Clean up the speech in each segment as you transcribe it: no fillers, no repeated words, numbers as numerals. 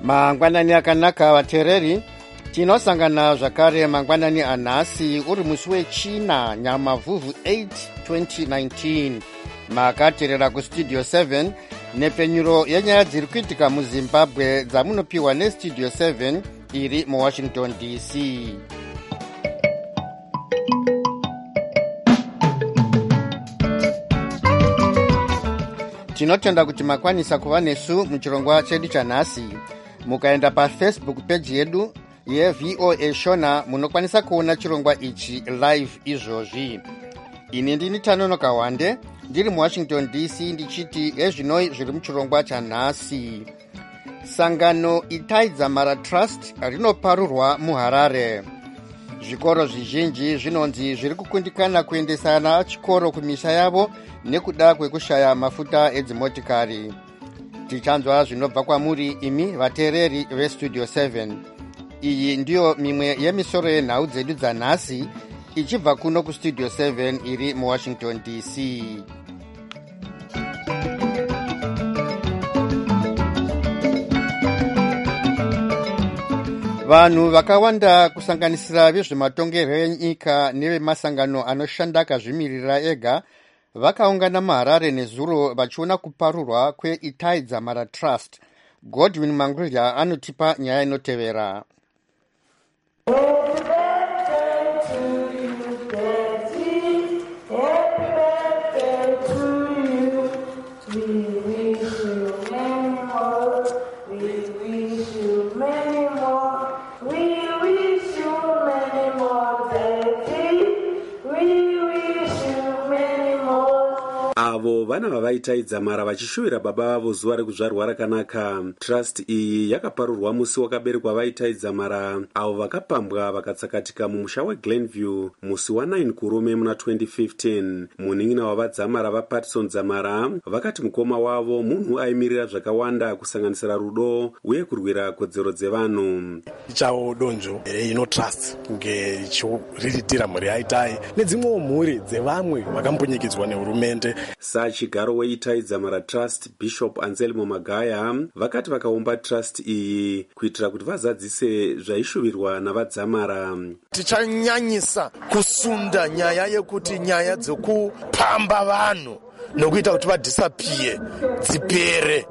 Mangwanani akanaka vateereri, tinosangana zvakare mangwanani anhasi uri musi wechina Nyamavhuvhu 8 2019. Makateerera kustudio 7 nepfenyuro yenyaya dziri kuitika muZimbabwe dzamunopiwa nestudio 7 iri muWashington DC. Tinotenda kuti makwanisa kuva nesu muchirongwa chedu chanhasi. Mukaenda paFacebook page yedu yeVOA Shona munokwanisa kuona chirongwa ichi live izvozvi. Ini ndini Tanonoka Wande ndiri muWashington DC ndichiti ezvinoi zviri muchirongwa chanhasi. Sangano Itai Dzamara Trust rinoparurwa muHarare. Zvikoro zvizhinji zvinonzi zviri kukundikana kuendesana chikoro kumisha yavo nekuda kwekushaya mafuta edzimotikari. Tichanzwa zvinobva kwamuri imi vateereri vestudio 7. Iyi ndiyo mimwe yemisoro yenhau dzedu dzanhasi ichibva kuno kustudio 7 iri muWashington DC. Vanhu vakawanda kusanganisira vezvematongerwo enyika nevemasangano anoshanda akazvimirira ega vakaungana muHarare nezuro vachiona kuparurwa kweItai Dzamara Trust. Godwin Mangurya anotipa nyaya inotevera. Avo vana vavaitai Dzamara vachishuvira baba vavo zuva rekuzvarwa rakanaka. Trust iyi yakaparurwa musi wakaberekwa vaitai Dzamara avo vakapambwa vakatsakatika mumusha weGlenview musi wa9 kurume muna 2015. Munin'ina wavadzamara vaPatson Dzamara vakati mukoma wavo munhu aimirira zvakawanda kusanganisira rudo uye kurwira kodzero dzevanhu. Ichawo donzvo inotrust kunge ichiriritira mhuri yaitai nedzimwewo mhuri dzevamwe vakambunyikidzwa nehurumende. Sachigaro weItai Dzamara Trust Bishop Anselmo Magaya vakati vakaumba trust iyi kuitira kuti vazadzise zvaishuvirwa navadzamara. Tichanyanyisa kusunda nyaya yekuti nyaya dzokupamba vanhu nokuita kuti vadhisapiye dzipere.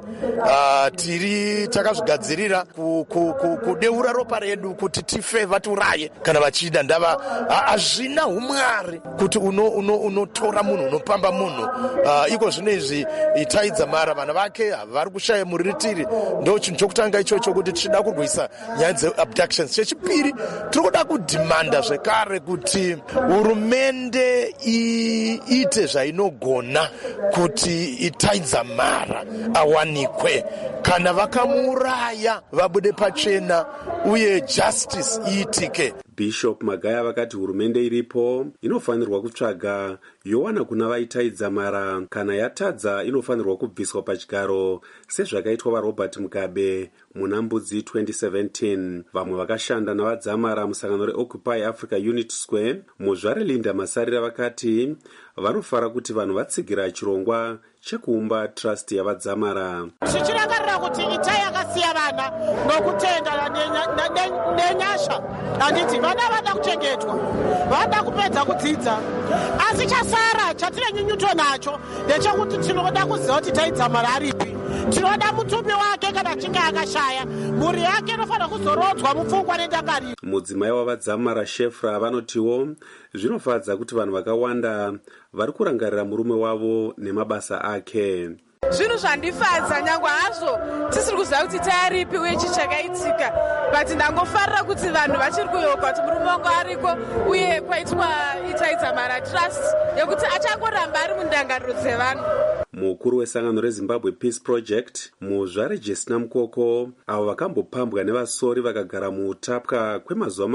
Tiri takazvigadzirira kudeura ropa redu kuti tife vatiuraye kana vachida ndava hazvina umwari kuti unotora munhu unopamba munhu. Iko zvino izvi Itai Dzamara vana vake vari kushaya muriritiri. Ndo chinhu chokutanga ichocho kuti tichida kurwisa nyaya dzeabductions. Chechipiri tiri kuda kudhimanda zvekare kuti hurumende iite zvainogona kuti Itai Dzamara awanikwe. Kana vakamuuraya vabude pachena uye justice iitike. Bishop Magaya vakati hurumende iripo inofanirwa kutsvaga yowana kuna vaitai Dzamara, kana yatadza inofanirwa kubviswa pachigaro sezvakaitwa vaRobert Mugabe muna Mbudzi 2017. Vamwe vakashanda navadzamara musangano reOccupy Africa Unity Square muzvare Linda Masarira vakati vanofara kuti vanhu vatsigira chirongwa chekuumba trust yavadzamara. Tichirakarira kuti Itai akasiya vana nokutenda nenyasha. Handiti vana vada kuchengetwa, vada kupedza kudzidza. Asi chasara chatine nyunyuto nacho ndechekuti tinoda kuziva kuti Itai Dzamara aripi. Tinoda mutumbi wake kana achinge akashaya, mhuri yake inofanira kuzorodzwa mupfungwa nendangariro. Mudzimai wavadzamara Shefra vanotiwo zvinofadza kuti vanhu vakawanda vari kurangarira murume wavo nemabasa ake. Zvinhu zvandifadza nyangwe hazvo tisiri kuziva kuti Itai aripi uye chii chakaitika, but ndangofarira kuti vanhu vachiri kuyoka kuti murume wangu ariko uye kwaitwa Itai Dzamara Trust yekuti achangoramba ari mundangariro dzevanhu. Mukuru wesangano reZimbabwe Peace Project muzvare Jesina Mukoko avo vakambopambwa nevasori vakagara muutapwa kwemazuva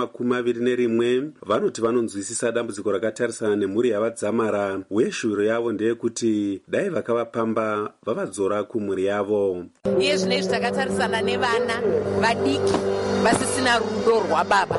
21 vanoti vanonzwisisa dambudziko rakatarisana nemhuri yavadzamara uye shuviro yavo ndeyekuti dai vakavapamba vavadzora kumhuri yavo. Iye zvinezvi takatarisana nevana vadiki vasisina rudo rwababa,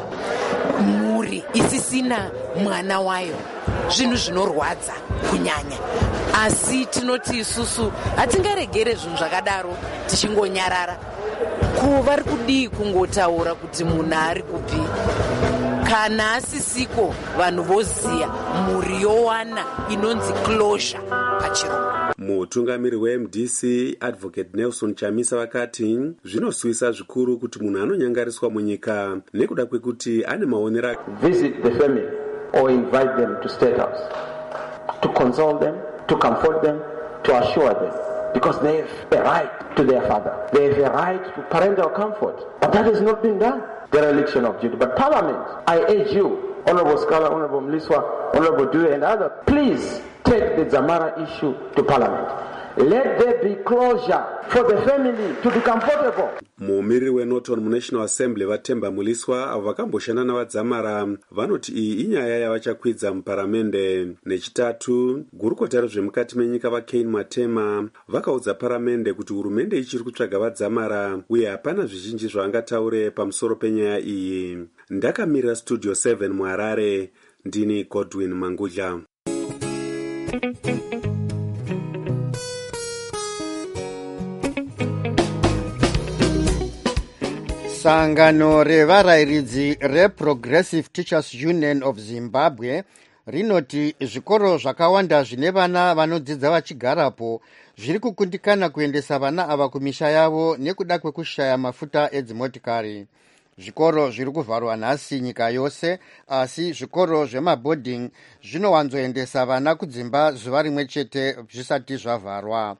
mhuri isisina mwana wayo, zvinhu zvinorwadza kunyanya. Asi tinoti isusu hatingaregere zvinhu zvakadaro tichingonyarara. vari kudii kungotaura kuti munhu ari kupi. Kana asisiko vanhu voziya mhuri yowana inonzi closure pachirungu. Mutungamiri weMDC Advocate Nelson Chamisa vakati zvinoswisa zvikuru kuti munhu anonyangariswa munyika nekuda kwekuti ane maonera. Visit the family or invite them to State House to console them, to comfort them, to assure them, because they have a right to their father. They have a right to parental comfort. But that has not been done. The election of Judy. But Parliament, I urge you, Honorable Scala, Honorable Mliswa, Honorable Due and others, please take the Dzamara issue to Parliament. Let there be closure for the family to be comfortable. Mumiriri weNorton muNational Assembly Vatemba Muliswa avo vakamboshanda navadzamara vanoti iyi inyaya yavachakwidza muparamende. Nechitatu, gurukota rezvemukati menyika vaKane Matema vakaudza paramende kuti hurumende ichiri kutsvaga vadzamara uye hapana zvizhinji zvavangataure pamusoro penyaya iyi. Ndakamirira Studio 7 muHarare, ndini Godwin Mangudla. Sangano revarayiridzi reProgressive Teachers Union of Zimbabwe rinoti zvikoro zvakawanda zvine vana vanodzidza vachigarapo zviri kukundikana kuendesa vana ava kumisha yavo nekuda kwekushaya mafuta edzimotikari. Zvikoro zviri kuvharwa nhasi nyika yose, asi zvikoro zvemabhodhing zvinowanzoendesa vana kudzimba zuva rimwe chete zvisati zvavharwa.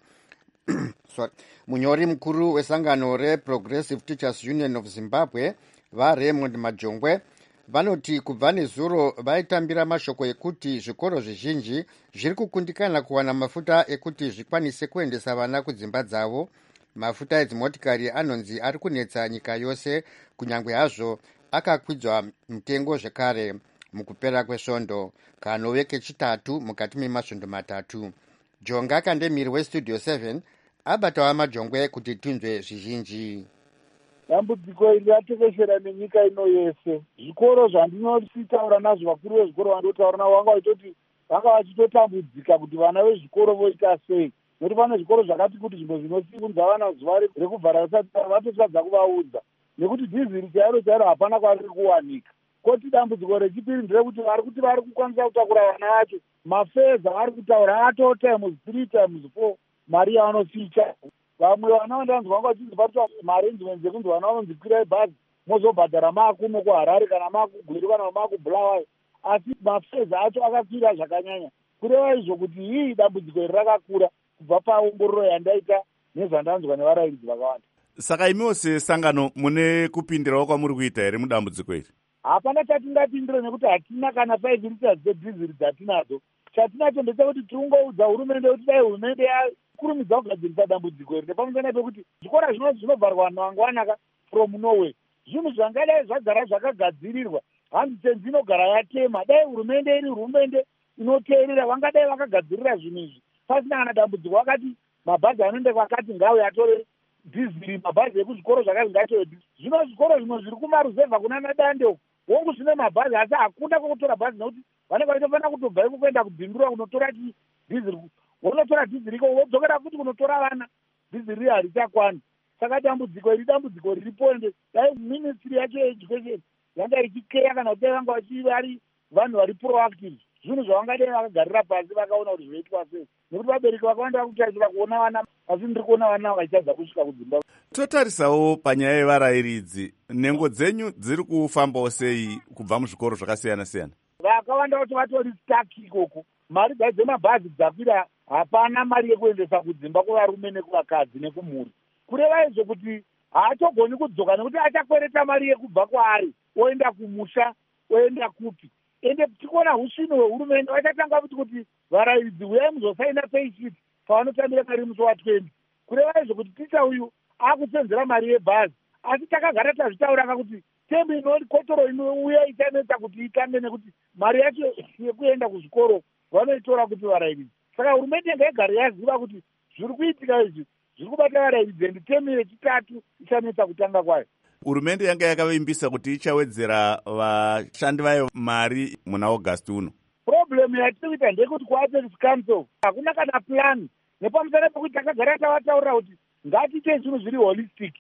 Munyori mukuru wesangano reProgressive Teachers Union of Zimbabwe vaRaymond Majongwe vanoti kubva nezuro vaitambira mashoko ekuti zvikoro zvizhinji zviri kukundikana kuwana mafuta ekuti zvikwanise kuendesa vana kudzimba dzavo. Mafuta edzimotikari anonzi ari kunetsa nyika yose, kunyange hazvo akakwidzwa mutengo zvekare mukupera kwesvondo kanove kechitatu mukati memasvondo matatu. Jonga Kandemiri weStudio 7 abatawa Majongwe kuti tunzwe zvizhinji. Dambudziko iri ratekeshera nenyika ino yese. Zvikoro zvandinotaura nazvo vakuru vezvikoro vandotaura navo vanga vachitoti vanga vachitotambudzika kuti vana vezvikoro voita sei. Nokuti pane zvikoro zvakati kuti zvinhu zvinosikunza vana zuva rekuvhara risati vatotadza kuvaudza. Nekuti dhiziri chairo hapana kwariri kuwanika. Koti dambudziko rechipiri nderekuti vari kukwanisa kutakura vana vacho. Mafedza vari kutaura ato times 3 times 4 mari yavanosicha. Vamwe vana vandanzwa vanga vachizobata maarrangements ekunzi vana vanonzikwirai bhazi mozobhadhara makuno kuHarare kana makugweru kana makubulawayo. Asi mafedza acho akakwira zvakanyanya. Kureva izvo kuti hii dambudziko iri rakakura kubva paongororo yandaita nezvandanzwa nevarayiridzi vakawanda. Saka imiwo sesangano mune kupindirawo kwamuri kuita here mudambudziko iri? Hapana chatingapindire nekuti hatina kana 5 liters dzedhiziri dzatinadzo. Chatinacho ndechekuti tiungoudza hurumende kuti dai hurumende yakurumidza kugadzirisa dambudziko iri nepamusana pekuti zvikora zvinovharwa vanhu vangwanaka from nowhere. Zvinhu zvangadai zvagara zvakagadzirirwa handitenzi inogara yatema. Dai hurumende iri hurumende inoteerera vangadai vakagadzirira zvinhu izvi pasina kana dambudziko. Vakati mabhazi anoenda vakati ngawe atore dhiziri, mabhazi ekuzvikoro zvakazi ngatore dhiziri. Zvino zvikoro zvimwe zviri kumaruzevha kuna nadande wongu zvine mabhazi asi hakuna kwokutora bhazi nekuti vanenge vachitofanira kutobva iko kuenda kubhindura kunotora dhiziri. Wonotora dhiziri iko wodzokera futi kunotora vana, dhiziri harichakwani. Saka dambudziko riripo ende dai ministry yacho yeeducation yanga ichikeya kana kuti vanga vari vanhu vari proactive, zvinhu zvavangadai vakagarira pasi vakaona kuti zvoitwa sei. Nekuti vabereki vakawanda vakutarisa kuona vana asi ndiri kuona vana vachichadza kusvika kudzimba. Totarisawo panyaya yevarayiridzi, nhengo dzenyu dziri kufambawo sei kubva muzvikoro zvakasiyana siyana? Vakawanda kuti vatori stuck ikoko. Mari dzemabhazi dzakwira, hapana mari yekuendesa kudzimba kuvarume nekuvakadzi nekumhuri. Kureva izvo kuti haatogoni kudzoka nekuti achakwereta mari yekubva kwaari oenda kumusha oenda kupi. Ende tikuona usvino hwehurumende vachatanga kuti varayiridzi uyai muzosaina payshit pavanotambira mari musi wa20. Kureva izvo kuti ticha uyu akusenzera mari yebhazi, asi takagara tazvitauraka kuti tembi inokotoro inouya ichanetsa kuti itambe nekuti mari yacho yekuenda kuzvikoro vanoitora kuti varayiridzi. Saka hurumende ngaigare yaziva kuti zviri kuitika izvi zviri kubata varayiridzi ende temi yechitatu ichanetsa kutanga kwayo. Hurumende yanga yakavimbisa kuti ichawedzera vashandi vayo mari muna August uno. Problem yatiri kuita ndeyekuti kuApex Council hakuna kana plan. Nepamusana pekuti takagara tavataurira kuti ngatiite zvinhu zviri holistic.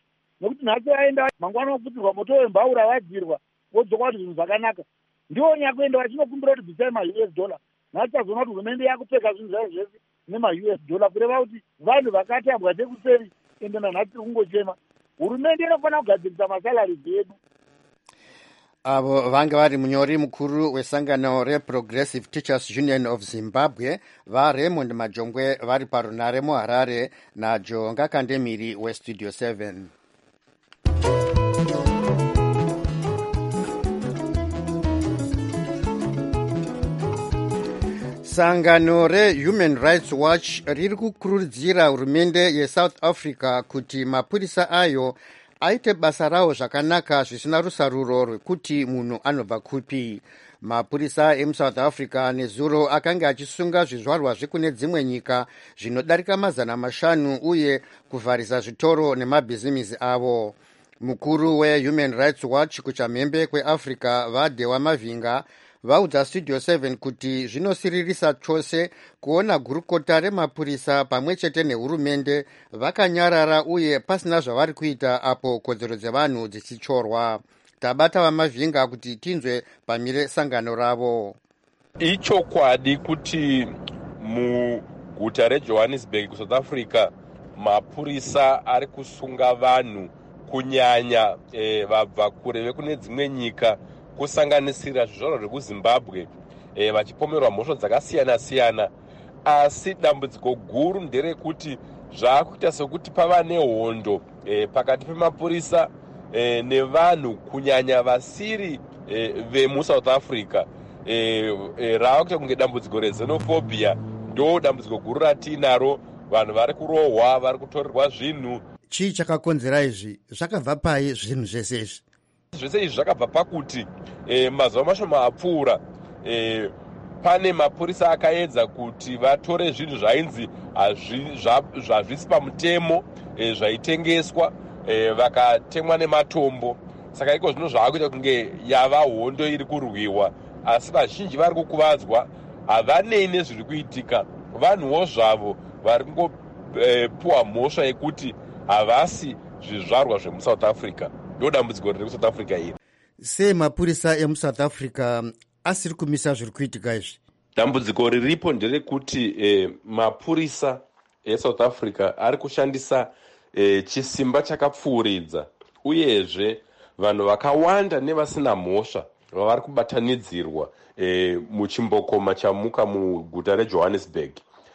nekuti nhasi vaenda mangwana vaputirwa moto wembaura vadirwa vodzoka kuti zvinhu zvakanaka. Ndiwo nyakuenda vachinokumbira kuti bvisai ma$US. Nhasi tazoona kuti hurumende yakupfeka zvinhu zvayo zvese nema$US kureva kuti vanhu vakatambwa sekuseri ende nanhasi tiri kungochema. Hurumende inofanira kugadzirisa masalari edu. Avo vanga vari munyori mukuru wesangano reProgressive Teachers Union of Zimbabwe vaRaymond Majongwe vari parunare muHarare naJonga Kandemiri weStudio 7. Sangano reHuman Rights Watch riri kukurudzira hurumende yeSouth Africa kuti mapurisa ayo aite basa rawo zvakanaka zvisina rusaruro rwekuti munhu anobva kupi. Mapurisa emuSouth Africa nezuro akanga achisunga zvizvarwa zvekune dzimwe nyika zvinodarika 500 uye kuvharisa zvitoro nemabhizimisi avo. Mukuru weHuman Rights Watch kuchamhembe kweAfrica vaDewa Mavinga vaudza Studio 7 kuti zvinosiririsa chose kuona gurukota remapurisa pamwe chete nehurumende vakanyarara uye pasina zvavari kuita apo kodzero dzevanhu dzichichorwa. Tabata vaMavhinga kuti tinzwe pamire sangano ravo. Ichokwadi kuti muguta reJohannesburg kuSouth Africa mapurisa ari kusunga vanhu kunyanya vabva kure vekune dzimwe nyika kusanganisira zvizvarwa zvekuZimbabwe vachipomerwa mhosva dzakasiyana-siyana. Asi dambudziko guru nderekuti zvaakuita sekuti pava nehondo pakati pemapurisa nevanhu kunyanya vasiri vemuSouth Africa. Rava kuita kunge dambudziko rezenophobia. Ndo dambudziko guru ratinaro. Vanhu vari kurohwa, vari kutorerwa zvinhu. Chii chakakonzera izvi? Zvakabva pai zvinhu zvese izvi? Zvese izvi zvakabva pakuti mazuva mashoma apfuura pane mapurisa akaedza kuti vatore zvinhu zvainzi zvazvisi pamutemo zvaitengeswa vakatemwa nematombo. Saka iko zvino zvaakuita kunge yava hondo iri kurwiwa, asi vazhinji vari kukuvadzwa. Havanei nezviri kuitika, vanhuwo zvavo vari kungopiwa mhosva yekuti havasi zvizvarwa zvemuSouth Africa. Ndo dambudziko riri kuSouth Africa iri. Sei mapurisa emuSouth Africa asiri kumisa zviri kuitika izvi? Dambudziko riripo nderekuti mapurisa eSouth Africa ari kushandisa chisimba chakapfuuridza, uyezve vanhu vakawanda nevasina mhosva vavari kubatanidzirwa muchimbokoma chamuka muguta reJohannesburg.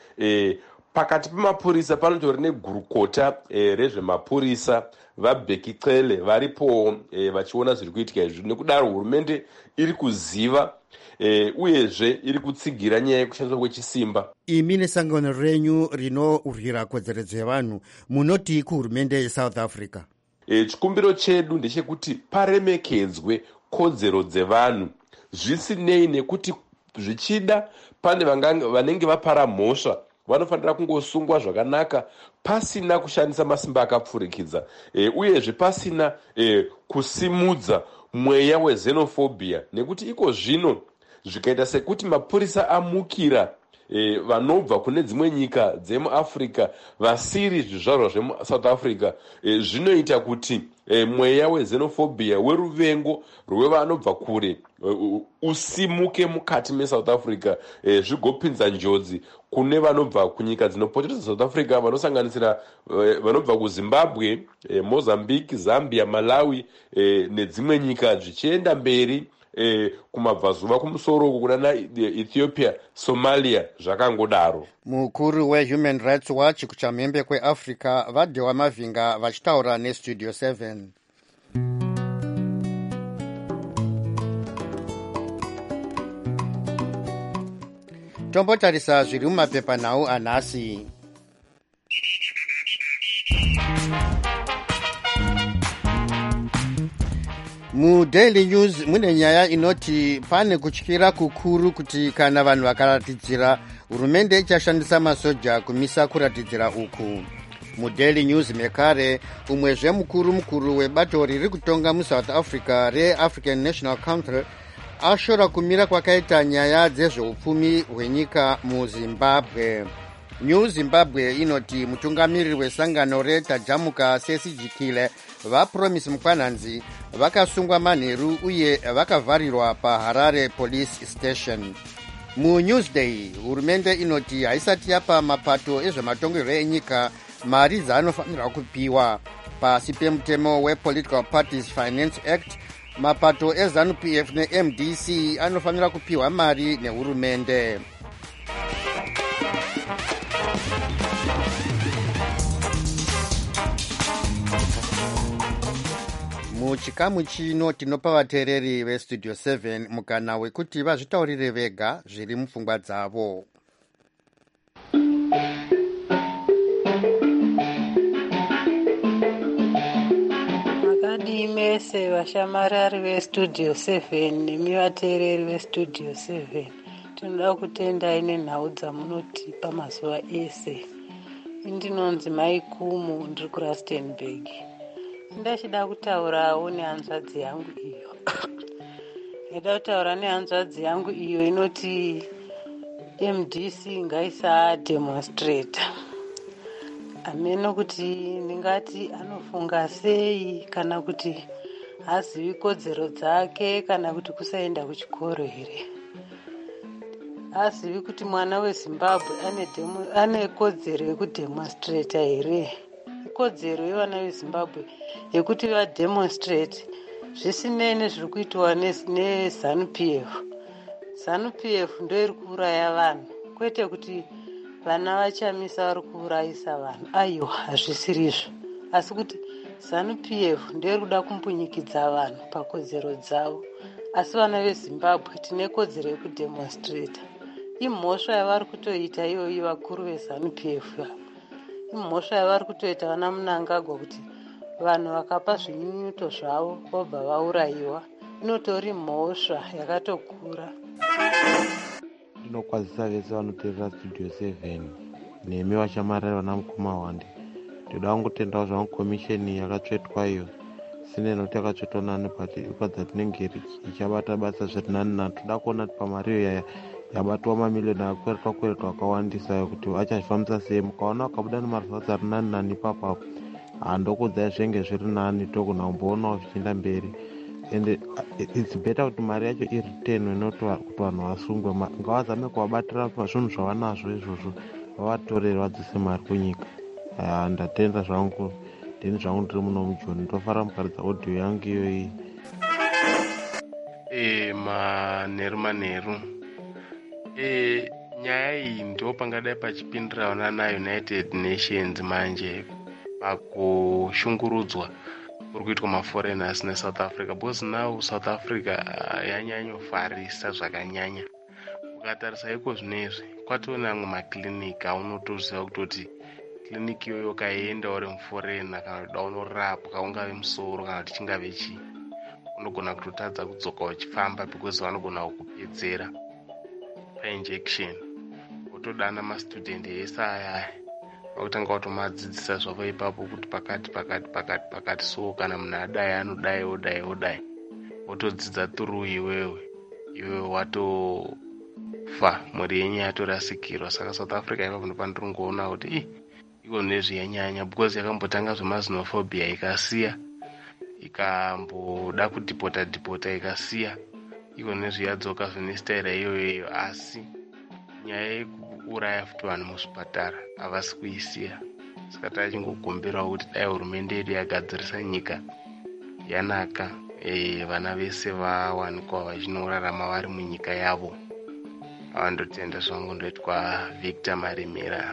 Pakati pemapurisa panotori negurukota rezvemapurisa vaBheki Cele varipo vachiona zviri kuitika izvi. Nekudaro hurumende iri kuziva uyezve iri kutsigira nyaya yekushandiswa kwechisimba. Imi nesangano renyu rinorwira kodzero dzevanhu munoti kuhurumende yeSouth Africa? Chikumbiro chedu ndechekuti paremekedzwe kodzero dzevanhu zvisinei nekuti zvichida pane vanenge vapara mhosva vanofanira kungosungwa zvakanaka pasina kushandisa masimba akapfurikidza, uyezve pasina kusimudza mweya wezenophobia. Nekuti iko zvino zvikaita sekuti mapurisa amukira vanobva kune dzimwe nyika dzemuAfrica vasiri zvizvarwa zvemuSouth Africa, zvinoita kuti mweya wezenophobia weruvengo rwevanobva kure usimuke mukati meSouth Africa, zvigopinza njodzi kune vanobva kunyika dzinopoteredza South Africa vanosanganisira vanobva kuZimbabwe, Mozambique, Zambia, Malawi nedzimwe nyika zvichienda mberi kumabvazuva kumusoro kunana Ethiopia, Somalia zvakangodaro. Mukuru weHuman Rights Watch kuchamhembe kweAfrica vaDewa Mavinga vachitaura neStudio 7. Tombotarisa zviri mumapepanhau anhasi. MuDaily News mune nyaya inoti pane kutyira kukuru kuti kana vanhu vakaratidzira hurumende ichashandisa masoja kumisa kuratidzira uku. MuDaily News mekare umwezve mukuru webato riri kutonga muSouth Africa reAfrican National Council ashora kumira kwakaita nyaya dzezveupfumi hwenyika muZimbabwe. New Zimbabwe inoti mutungamiriri wesangano retajamuka sesigikile vaPromise Mukwananzi vakasungwa manheru uye vakavharirwa paHarare Police Station. MuNewsday, hurumende inoti haisati yapa mapato ezvematongerwo enyika mari dzaanofanirwa kupiwa. Pasi pemutemo wePolitical Parties Finance Act, mapato eZANU-PF neMDC anofanira kupiwa mari nehurumende. Muchikamu chino tinopa vateereri vestudio 7 mukana wekuti vazvitaurire vega zviri mupfungwa dzavo. Makadii mese vashamarari vestudio 7 nemi vateereri vestudio 7, tinoda kutendai nenhau dzamunotipa mazuva ese. Ndinonzi Maikumu, ndiri kuRustenburg. Ndachida kutaurawo nehanzvadzi yangu iyo. Ndida kutaura nehanzvadzi yangu iyo inoti MDC ngaisa demonstrator. Ameno kuti ndingati anofunga sei, kana kuti hazivi kodzero dzake, kana kuti kusaenda kuchikoro here. Hazivi kuti mwana weZimbabwe ane kodzero yekudemonstrata here. Kodzero yevana veZimbabwe yekuti vademonstrate zvisinei nezviri kuitwa neZANU-PF. ZANU-PF ndio iri kuuraya vanhu, kwete kuti vana vachamisa vari kuurayisa vanhu. Aiwa, hazvisirizvo. Asi kuti ZANU-PF ndio iri kuda kumbunyikidza vanhu pakodzero dzavo. Asi vana veZimbabwe tine kodzero yekudemonstrata. Imhosva yavari kutoita iyoyi vakuru veZANU-PF. Imhosva yavari kutoita vana Mnangagwa kuti vanhu vakapa zvinyunyuto zvavo vobva vaurayiwa. Inotori mhosva yakatokura. Ndinokwazisa vese vanoteerera studio 7 nemi vashamarari vana mukoma wande. Ndoda kungotendawo zvangu komisheni yakatsvetwa iyo sine noti yakatsvetwa nani pati ikwadza tinenge ichabata basa zvirinani nani. Toda kuona kuti pamari iyo yabatwa mamiliyoni akweretwa akawandisa kuti achazvifambisa sei. Mukaona wakabuda nemarizatsi ari nani nani ipapapo, handokudzai zvenge zviri nani togona kumboonawo zvichienda mberi. And it's better kuti mari yacho iritenwe noti kuti vanhu vasungwe. Ngavazame kuvabatira zvinhu zvavanazvo izvozvo, vavatorere vadzise mari kunyika. Ndatenda zvangu, ndini zvangu ndiri muno mujoni. Ndofara mukaridza audio yangu iyoyi. Manheru nyaya iyi ndo pangadai pachipindirawo naUnited Nations manje pakushungurudzwa kuri kuitwa maforeigners neSouth Africa, because now South Africa yanyanyofarisa zvakanyanya. Ukatarisa iko zvinezvi kwatona amwe makliniki aunotoziva kutoti kliniki iyoyo kaenda uri muforeigner kana kuti unorapwa ungave musoro kana kuti chingave chii, unogona kutotadza kudzoka uchifamba because vanogona kukupedzera painjection. Wotodana mastudhendi ese aya vakutanga kutomadzidzisa zvavo ipapo kuti pakati so kana munhu adai anodai wotodzidza through iwewe watofa, mhuri yenyu yatorasikirwa. Saka South Africa ipapo ndopandiri kungoona kuti iko nezviyanyanya, because yakambotanga zvemaxenophobia ikasiya, ikamboda kudhipota ikasiya, iko nezviyadzoka zvine staira iyoyo. Asi nyaya yekuuraya futi vanhu muzvipatara havasi kuisiya. Saka tachingogomberawo kuti dai hurumende yedu yagadzirisa nyika yanaka, vana vese vawanikwa vachinorarama vari munyika yavo. Ndotenda zvangu, ndoitwa Victor Marimira.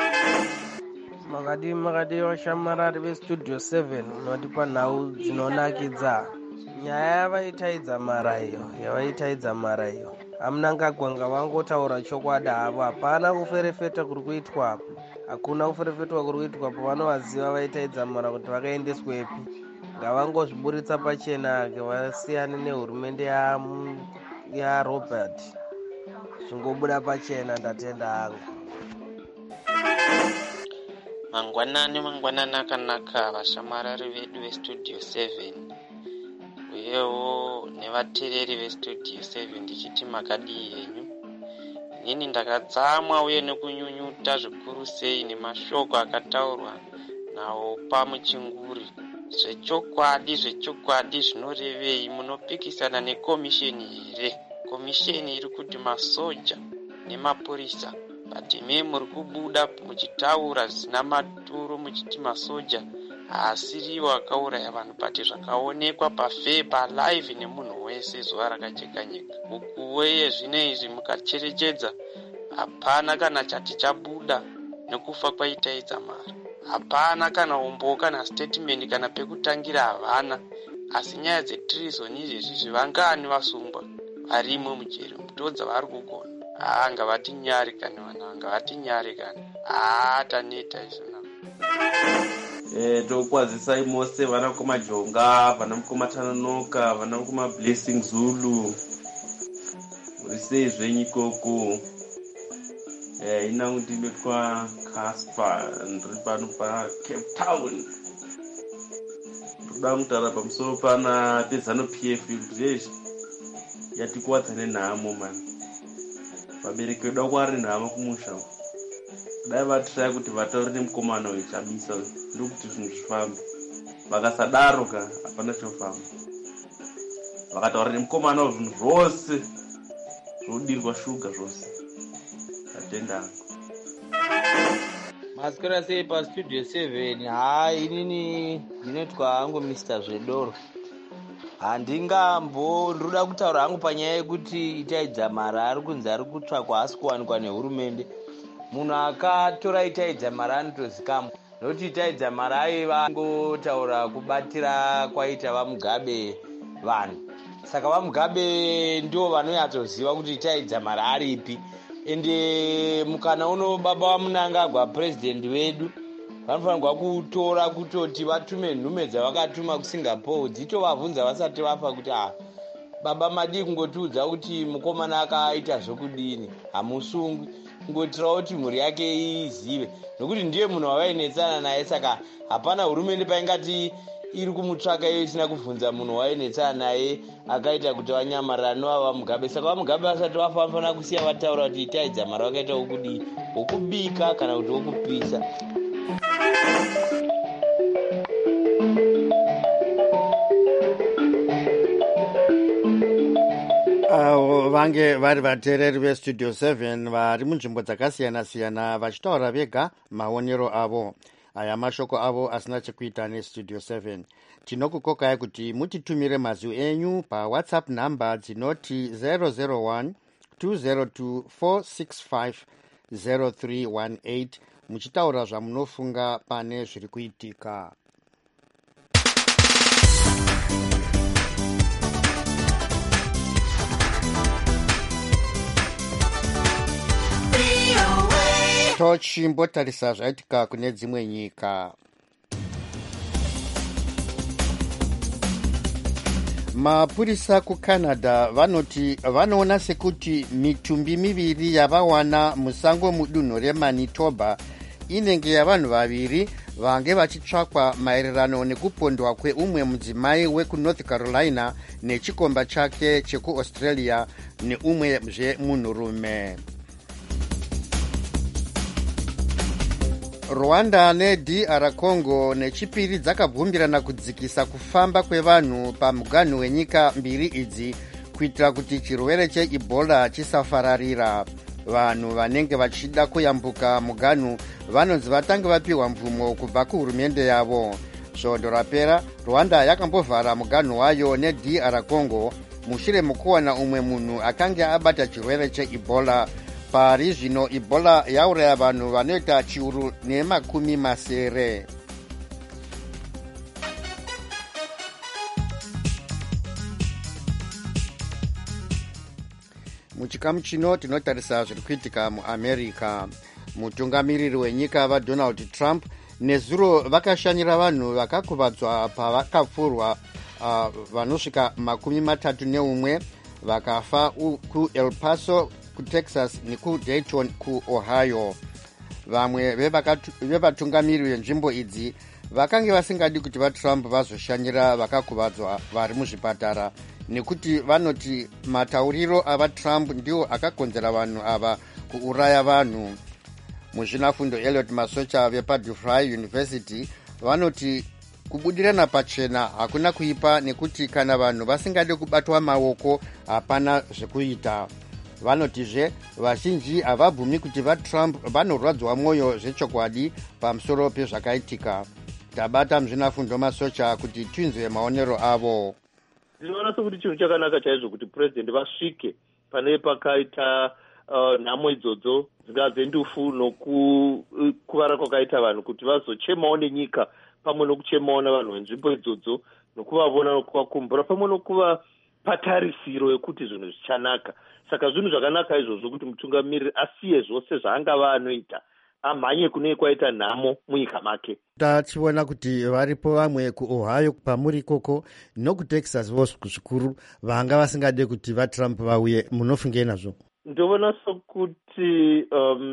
Makadi vashamarari vestudio 7 unotipa nhau dzinonakidza. Nyaya yavaitaidza mara iyo Mnangagwa vangotaura chokwadi havo. Hapana kuferefeta kuri kuitwa apo, hakuna kuferefetwa kuri kuitwa apo. Vanovaziva vaitaidza mara kuti vakaendeswepi. Ngavangozviburitsa pachena, vasiyane nehurumende yaRobert. Zvingobuda pachena. Ndatenda hangu. Mangwanani akanaka vashamarari vedu vestudio 7 uyewo nevateereri vestudio 7, ndichiti makadii henyu. Ini ndakatsamwa uye nekunyunyuta zvikuru sei nemashoko akataurwa nawo pamuchinguri. Zvechokwadi zvinorevei? Munopikisana nekomisheni here? Komisheni iri kuti masoja nemapurisa, patime muri kubuda muchitaura zvisina maturo muchiti masoja haasiriwo akauraya vanhu, pati zvakaonekwa palive nemunhu wese zuva rakajeka nyika. Ukuweye zvine izvi mukacherechedza, hapana kana chati chabuda nekufa Itai Dzamara. Hapana kana umbo kana statement kana pekutangira havana. Asi nyaya dzetrizoni izvezvi vangani vasungwa varimo mujeri mutodza vari kugona. Ngavati nyari kana vana, ngavati nyari kana. Taneta izvona. Tokwazisai mose vana kumajonga, vana kumatanonoka, vana kumablessing Zulu. Murisei zvenyu ikoko. Inangu ndinotwa Casper, ndiri pano paCape Town. Ndoda kutaura pamusoro pana pezano PF zveshe yatikuwadza nenhamo mani. Vabereki vedu kwari nhamo kumusha. Dai vatrai kuti vataure nemukomana wechamisa ndokuti zvinhu zvifambe. Vakasadaro hapana chinofamba. Vakataura nemukomana wezvinhu zvose zvodirwa shuga zvose. Atenda. Masikora sei pastudio 7. Inini ndinotwa hangu Mr. Zvedoro. Ndinoda kutaura hangu panyaya yekuti Itai Dzamara ari kunzi ari kutsvakwa asi kuwanikwa nehurumende. Munhu akatora Itai Dzamara anotozikamwa. Nokuti Itai Dzamara aiva ngotaura kubatira kwaita vaMugabe vanhu. Saka vaMugabe ndio vanonyatsoziva kuti Itai Dzamara aripi. Ende mukana uno baba vaMunangagwa president wedu vanofanirwa kutora kutoti vatume nhume dzavakatuma kuSingapore dzitovabvunza vasati vafa kuti baba madi kungotiudza kuti mukomana akaita zvokudini, hamusungwi, kungotirawo kuti mhuri yake izive, nokuti ndiye munhu wavainetsana naye. Saka hapana hurumende paingati iri kumutsvaka iyo isina kubvunza munhu wainetsana naye akaita kuti vanyamarara novava Mugabe. Saka vaMugabe vasati vafa vanofanira kusiya vataura kuti Itai Dzamara vakaita wokudii, wokubika kana kuti wokupisa. Vange vari vateereri vestudio 7 vari munzvimbo dzakasiyana-siyana vachitaura vega maonero avo. Aya mashoko avo asina chekuita nestudio 7. Tinokukokai kuti mutitumire mazwi enyu paWhatsApp namba dzinoti 001 202 465 0318 muchitaura zvamunofunga pane zviri kuitika. Tochimbotarisa zvaitika kune dzimwe nyika. Mapurisa kuCanada vanoti vanoona sekuti mitumbi miviri yavawana musango mudunhu reManitoba inenge yavanhu vaviri vange vachitsvakwa maererano nekupondwa kweumwe mudzimai wekuNorth Carolina nechikomba chake chekuAustralia neumwezve munhurume. Rwanda neDR Congo nechipiri dzakabvumirana kudzikisa kufamba kwevanhu pamuganhu wenyika mbiri idzi kuitira kuti chirwere cheEbola chisafararira. Vanhu vanenge vachida kuyambuka muganhu vanonzi vatange vapiwa mvumo kubva kuhurumende yavo. Svondo rapera Rwanda yakambovhara muganhu wayo neDR Congo mushure mukuwana umwe munhu akanga abata chirwere cheEbola. Pari zvino Ebola yauraya vanhu vanoita chiuru nemakumi masere. Muchikamu chino tinotarisa zviri kuitika muAmerica. Mutungamiriri wenyika vaDonald Trump nezuro vakashanyira vanhu vakakuvadzwa pavakapfurwa vanosvika 31 vakafa kuEl Paso kuTexas nekuDayton kuOhio. Vamwe vevatungamiriri venzvimbo idzi vakange vasingadi kuti vaTrump vazoshanyira vakakuvadzwa vari muzvipatara nekuti vanoti matauriro avatrump ndiwo akakonzera vanhu ava kuuraya vanhu. Muzvinafundo Elliot Masocha vepaDeFry University vanoti kubudirana pachena hakuna kuipa, nekuti kana vanhu vasingade kubatwa maoko hapana zvekuita. Vanotizve vazhinji havabvumi kuti vaTrump vanorwadzwa mwoyo zvechokwadi pamusoro pezvakaitika. Tabata muzvinafundo Masocha kuti tinzwe maonero avo. Ndinoona sokuti chinhu chakanaka chaizvo kuti purezidendi vasvike pane pakaita nhamo idzodzo dzingava dzendufu nokukuvara kwakaita vanhu, kuti vazochemawo nenyika pamwe nokuchemawo navanhu venzvimbo idzodzo, nokuvavona nokuvakumbura pamwe nokuvapa tarisiro yekuti zvinhu zvichanaka. Saka zvinhu zvakanaka izvozvo kuti mutungamiriri asiye zvose zvaangava anoita, amhanye kune kwaita nhamo munyika make. Tachiona kuti varipo vamwe kuOhio pamuri ikoko nokuTexas vo zvikuru vanga vasingade kuti vaTrump vauye. Munofungei nazvo? Ndovona sokuti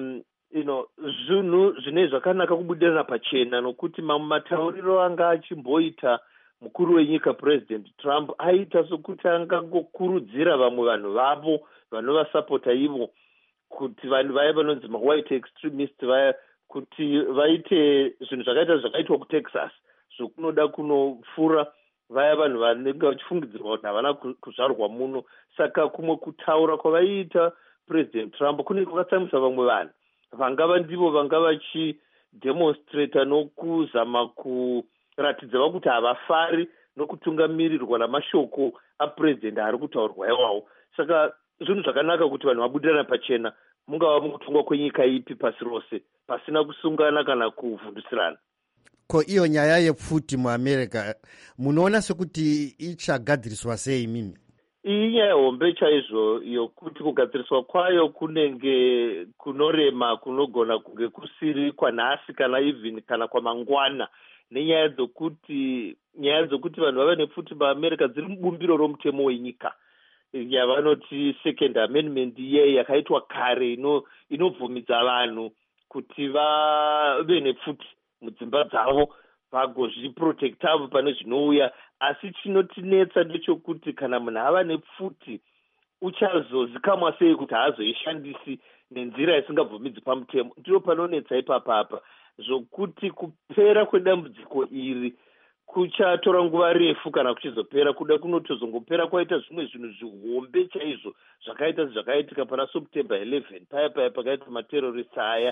zvinhu zvine zvakanaka kubudirana pachena, nokuti mamwe matauriro anga achimboita mukuru wenyika President Trump aita sokuti angangokurudzira vamwe vanhu vavo vanovasapota ivo kuti vanhu vaya vanonzi mawhite extremist vaya kuti vaite zvinhu zvakaitwa kuTexas zvokunoda kunofura vaya vanhu vanenge vachifungidzirwa kuti havana kuzvarwa muno. Saka kumwe kutaura kwavaiita President Trump kune kwakatsamisa vamwe vanhu vangava ndivo vanga vachidemonstrata nokuzama kuratidza kuti havafari nokutungamirirwa namashoko apurezidendi ari kutaurwa iwawo. Saka zvinhu zvakanaka kuti vanhu vabudirana pachena, mungava mukutongwa kwenyika ipi pasi rose, pasina kusungana kana kuvhundusirana. Ko iyo nyaya yepfuti muAmerica munoona sekuti ichagadziriswa sei mimi? Iyi nyaya hombe chaizvo yokuti kugadziriswa kwayo kunenge kunorema, kunogona kunge kusiri kwanhasi kana even kana kwamangwana, nenyaya dzokuti vanhu vave nepfuti muAmerica dziri mubumbiro romutemo wenyika yavanoti second amendment iye yakaitwa kare inobvumidza vanhu kuti vave nepfuti mudzimba dzavo vagozviprotectavo pane zvinouya. Asi chinotinetsa ndechekuti kana munhu ava nepfuti uchazozikamwa sei kuti haazoishandisi nenzira isingabvumidzi pamutemo. Ndiro panonetsa ipapapa, zvokuti kupera kwedambudziko iri kuchatora nguva refu kana kuchizopera, kuda kunotozongopera kwaita zvimwe zvinhu zvihombe chaizvo zvakaitika pana September 11 paya pakaita materrorist aya.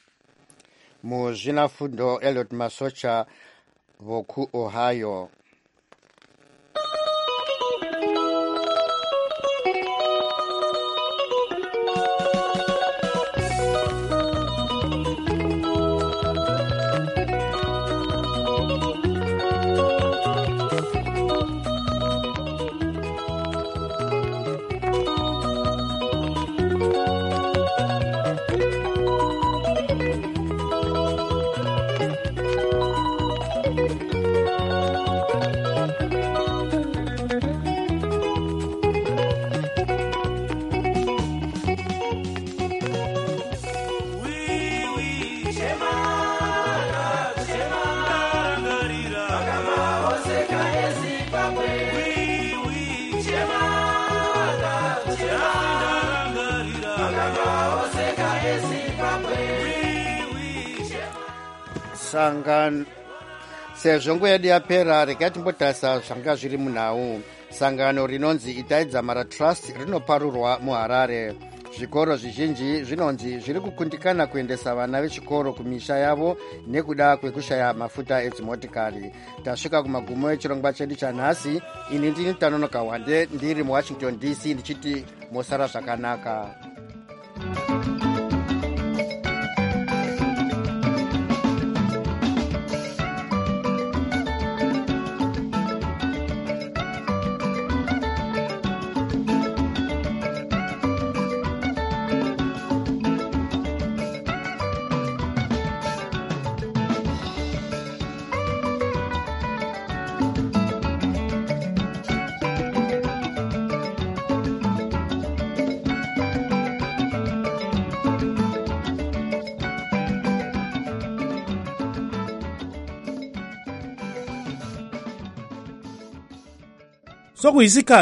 Muzvinafundo Elliot Masocha vokuOhio. Sezvo nguva yedu yapera, regai timbotarisa zvanga zviri munhau. Sangano rinonzi Itaidzamara Trust rinoparurwa muHarare. Zvikoro zvizhinji zvinonzi zviri kukundikana kuendesa vana vechikoro kumisha yavo nekuda kwekushaya mafuta edzimotikari. Tasvika kumagumo echirongwa chedu chanhasi. Ini ndini Tanonoka Wande ndiri muWashington DC ndichiti mosara zvakanaka. Sokuyisikhathi